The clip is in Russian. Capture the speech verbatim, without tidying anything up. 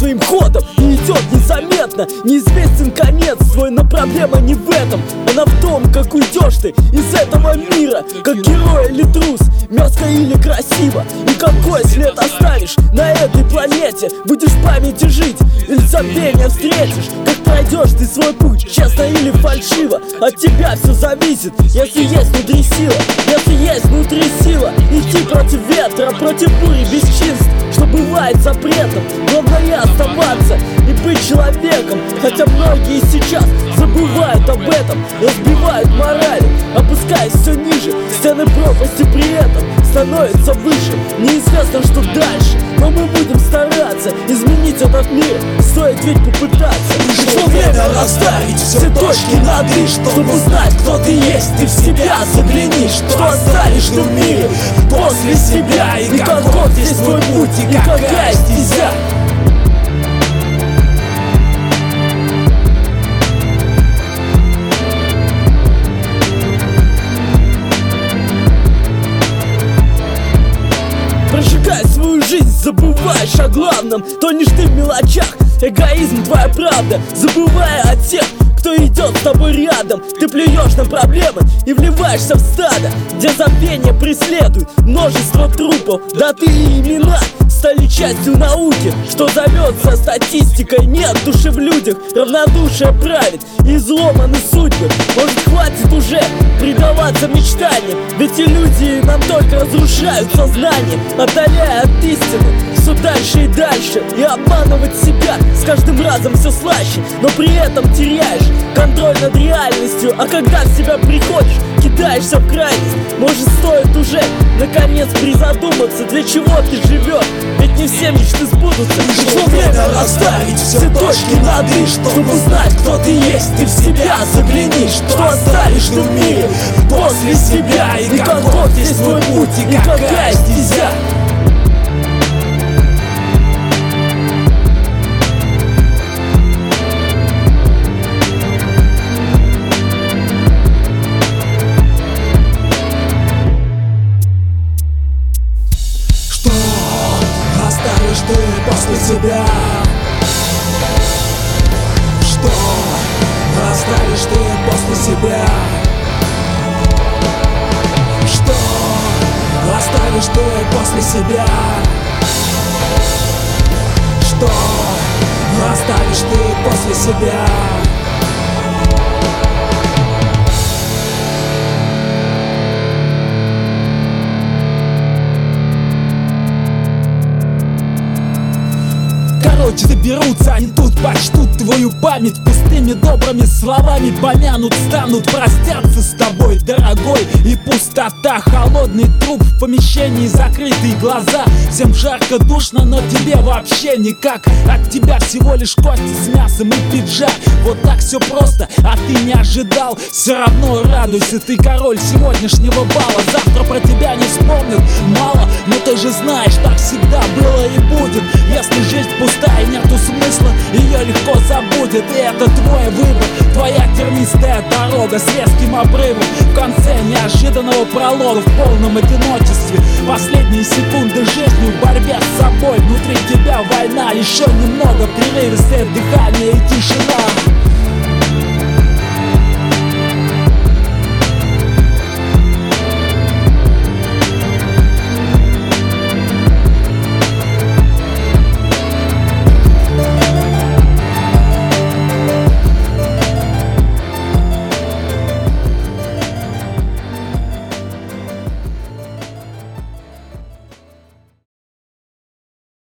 своим ходом и идет незаметно. Неизвестен конец свой, но проблема не в этом. Она в том, как уйдешь ты из этого мира, как герой или трус, мерзко или красиво. И какой след оставишь на этой планете? Будешь в памяти жить или забвение встретишь? Как пройдешь ты свой путь, честно или фальшиво? От тебя все зависит, если есть внутри сила. Если есть внутри сила, идти против ветра, против бури бесчинств, что бывает запретом. Главное оставаться и быть человеком. Хотя многие сейчас забывают об этом, разбивают морали, опускаясь все ниже. Стены пропасти при этом становятся выше. Неизвестно, что дальше, но мы будем стараться изменить этот мир. Стоит ведь попытаться. Пришло время расставить все точки над «и», чтобы узнать, кто ты есть. Ты в себя загляни, что оставишь ты в мире после себя. И каков здесь твой путь, и какая стезя. Прожигай свою жизнь, забываешь о главном. Тонешь ты в мелочах, эгоизм твоя правда. Забывая о тех, кто идет с тобой рядом. Ты плюешь на проблемы и вливаешься в стадо, где забвение преследует множество трупов. Даты и имена стали частью науки, что зовется статистикой. Нет души в людях, равнодушие правит и изломаны судьбы. Может, хватит уже предаваться мечтаниям, ведь иллюзии нам только разрушают сознание, отдаляя от истины все дальше и дальше. И обманывать себя с каждым разом все слаще, но при этом теряешь контроль над реальностью. А когда в себя приходишь, кидаешься в крайность. Может, стоит уже наконец призадуматься, для чего ты живешь, ведь не все мечты сбудутся. Пришло время расставить все точки над «и», чтобы узнать, кто ты есть. Ты в себя загляни, что оставишь ты в мире после себя. И каков здесь твой путь, и какая стезя. Оставишь ты после себя? Что оставишь ты после себя? Что оставишь ты после себя? Что оставишь ты после себя? Короче, доберутся, они тут почтут твою память, пустыми добрыми словами помянут, станут, простятся с тобой, дорогой. И пустота, холодный труп в помещении, закрытые глаза. Всем жарко, душно, но тебе вообще никак. От тебя всего лишь кости с мясом и пиджак. Вот так все просто, а ты не ожидал. Все равно радуйся, ты король сегодняшнего бала. Завтра про тебя не вспомнят, мало, но ты же знаешь, так всегда было и будет. Если жизнь пустая и нету смысла, ее легко забудет. И это твой выбор, твоя тернистая дорога с резким обрывом в конце неожиданного пролога. В полном одиночестве последние секунды жизни в борьбе с собой. Внутри тебя война, еще немного прерывистое дыхание и тишина.